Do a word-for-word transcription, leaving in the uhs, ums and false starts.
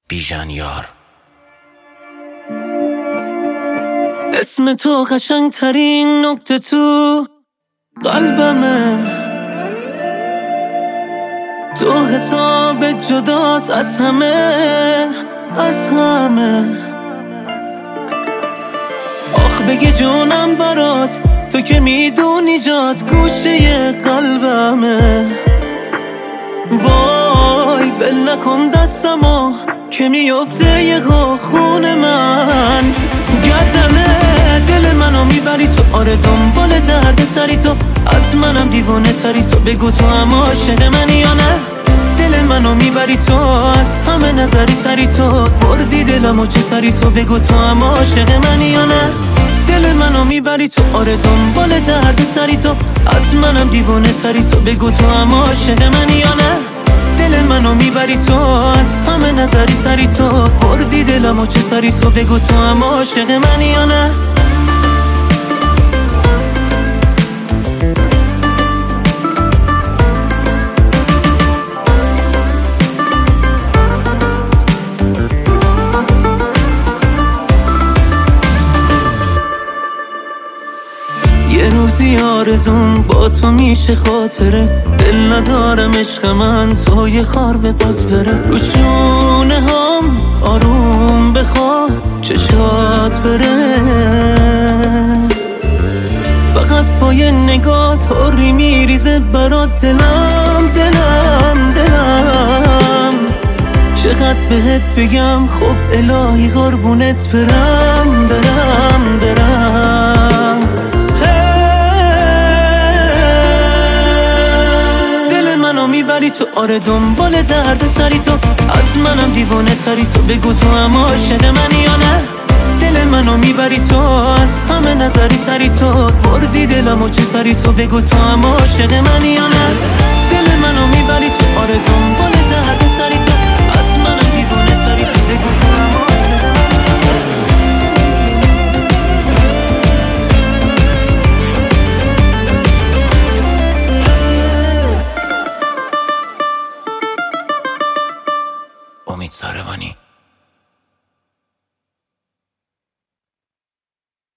بیژن یار. اسم تو قشنگ ترین نکته تو قلبمه، تو حساب جداست از همه از همه. آخ بگی جونم برات، تو که میدونی جات گوشه قلبمه. وای ول نکن دستمو که میفته یه خون من. گردنه دل منو میبری تو، آره دنبال درد سری تو، از منم دیوانه تری تو. بگو تو هم عاشق منی یا نه؟ دل منو میبری تو، از همه نظری سری تو، بردی دلمو چه سری تو. بگو تو هم عاشق منی یا نه؟ دل منو میبری تو، آره دنبال درد سری تو، از منم دیوانه تری تو. بگو تو هم عاشق منی یا نه؟ دل منو میبری تو، از همه نظری سری تو، بردی دلمو چه سری تو. بگو تو هم عاشق منی یا نه؟ یه روزی آرزون با تو میشه خاطره، دل ندارم عشق من تو یه خار به باد بره. رو شونه هم آروم بخوا چشات بره، فقط با یه نگاه طوری میریزه برات دلم دلم دلم. چقدر بهت بگم خب الهی قربونت برم برم برم. میبری تو، آره دنبال درد سری تو، از منم دیوانه تری تو. بگو تو هم عاشق منی یا نه؟ دل منو میبری تو، از همه نظری سری تو، بردی دلمو چه سری تو. بگو تو هم عاشق منی یا نه؟ دل منو میبری تو، آره دنبال درد سری تو، از منم دیوانه تری تو. بگو تو